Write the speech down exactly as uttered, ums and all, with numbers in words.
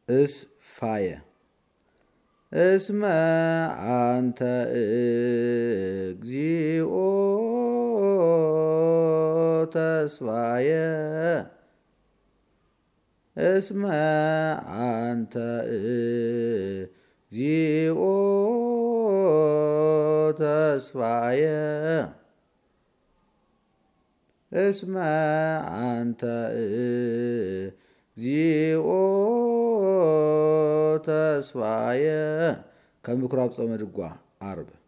እስፋየ እስመ አንተ እግዚኦ ተስፋየ እስመ አንተ እግዚኦ ተስፋየ እስመ አንተ እግዚኦ ተስፋየ ከምኩራብ ጾመ ድጓ ዓርብ